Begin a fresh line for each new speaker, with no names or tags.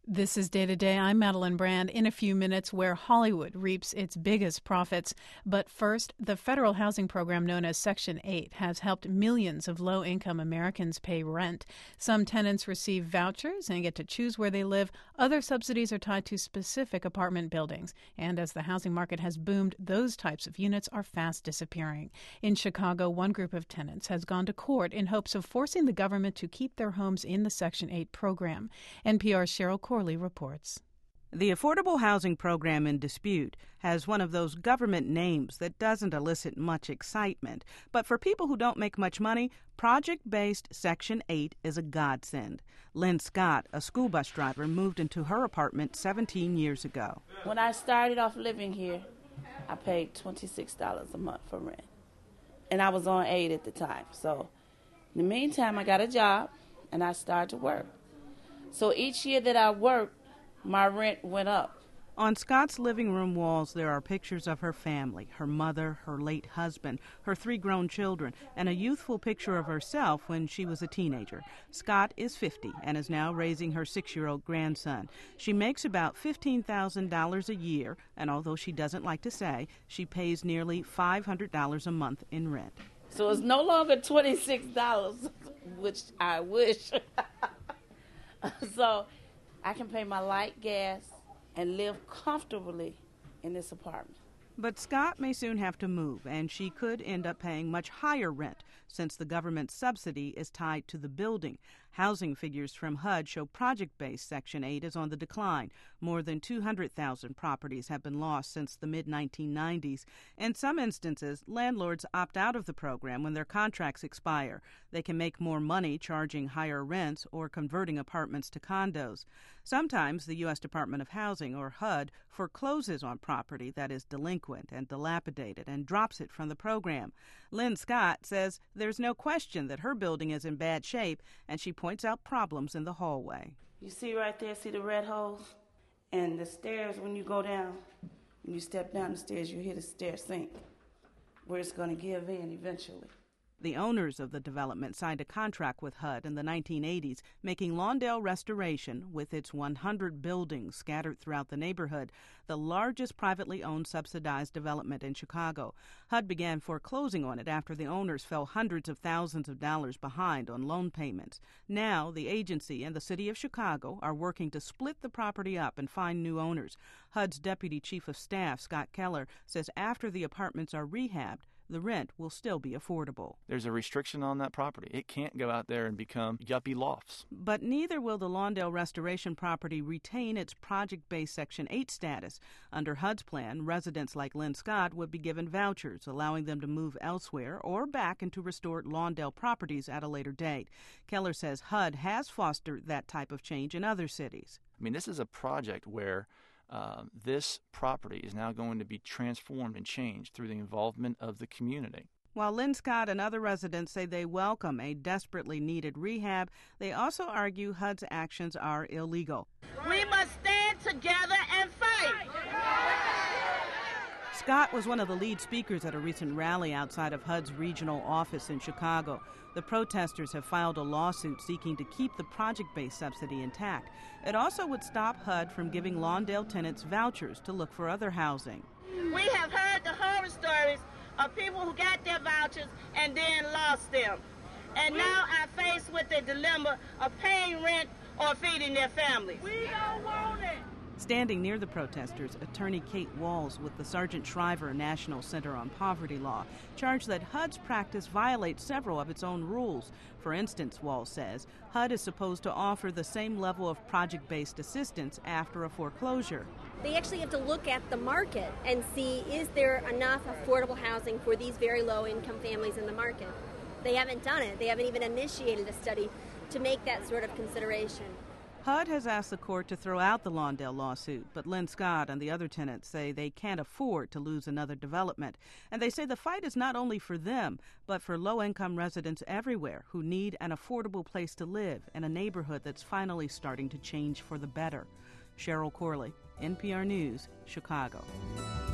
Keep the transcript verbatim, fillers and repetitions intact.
This is Day to Day. I'm Madeline Brand. In a few minutes, where Hollywood reaps its biggest profits. But first, the federal housing program known as Section eight has helped millions of low-income Americans pay rent. Some tenants receive vouchers and get to choose where they live. Other subsidies are tied to specific apartment buildings. And as the housing market has boomed, those types of units are fast disappearing. In Chicago, one group of tenants has gone to court in hopes of forcing the government to keep their homes in the Section eight program. N P R's Cheryl Corley reports.
The affordable housing program in dispute has one of those government names that doesn't elicit much excitement. But for people who don't make much money, project-based Section eight is a godsend. Lynn Scott, a school bus driver, moved into her apartment seventeen years ago.
When I started off living here, I paid twenty-six dollars a month for rent. And I was on aid at the time. So in the meantime, I got a job and I started to work. So each year that I worked, my rent went up.
On Scott's living room walls, there are pictures of her family, her mother, her late husband, her three grown children, and a youthful picture of herself when she was a teenager. Scott is fifty and is now raising her six-year-old grandson. She makes about fifteen thousand dollars a year, and although she doesn't like to say, she pays nearly five hundred dollars a month in rent.
So it's no longer twenty-six dollars, which I wish. So I can pay my light, gas, and live comfortably in this apartment.
But Scott may soon have to move, and she could end up paying much higher rent since the government subsidy is tied to the building. Housing figures from H U D show project-based Section eight is on the decline. More than two hundred thousand properties have been lost since the mid nineteen nineties. In some instances, landlords opt out of the program when their contracts expire. They can make more money charging higher rents or converting apartments to condos. Sometimes the U S Department of Housing, or H U D, forecloses on property that is delinquent and dilapidated and drops it from the program. Lynn Scott says there's no question that her building is in bad shape, and she points out problems in the hallway.
You see right there, see the red holes? And the stairs, when you go down, when you step down the stairs, you hit a stair sink where it's going to give in eventually.
The owners of the development signed a contract with H U D in the nineteen eighties, making Lawndale Restoration, with its one hundred buildings scattered throughout the neighborhood, the largest privately owned subsidized development in Chicago. H U D began foreclosing on it after the owners fell hundreds of thousands of dollars behind on loan payments. Now, the agency and the city of Chicago are working to split the property up and find new owners. H U D's Deputy Chief of Staff, Scott Keller, says after the apartments are rehabbed, the rent will still be affordable.
There's a restriction on that property. It can't go out there and become yuppie lofts.
But neither will the Lawndale Restoration property retain its project-based Section eight status. Under H U D's plan, residents like Lynn Scott would be given vouchers, allowing them to move elsewhere or back into restored Lawndale properties at a later date. Keller says H U D has fostered that type of change in other cities.
I mean, this is a project where Uh, this property is now going to be transformed and changed through the involvement of the community.
While Lynn Scott and other residents say they welcome a desperately needed rehab, they also argue H U D's actions are illegal.
We must stand together and fight.
Scott was one of the lead speakers at a recent rally outside of H U D's regional office in Chicago. The protesters have filed a lawsuit seeking to keep the project-based subsidy intact. It also would stop H U D from giving Lawndale tenants vouchers to look for other housing.
We have heard the horror stories of people who got their vouchers and then lost them. And now are faced with the dilemma of paying rent or feeding their families. We don't want it.
Standing near the protesters, attorney Kate Walls with the Sargent Shriver National Center on Poverty Law charged that H U D's practice violates several of its own rules. For instance, Walls says, H U D is supposed to offer the same level of project-based assistance after a foreclosure.
They actually have to look at the market and see, is there enough affordable housing for these very low-income families in the market? They haven't done it. They haven't even initiated a study to make that sort of consideration.
H U D has asked the court to throw out the Lawndale lawsuit, but Lynn Scott and the other tenants say they can't afford to lose another development. And they say the fight is not only for them, but for low-income residents everywhere who need an affordable place to live in a neighborhood that's finally starting to change for the better. Cheryl Corley, N P R News, Chicago.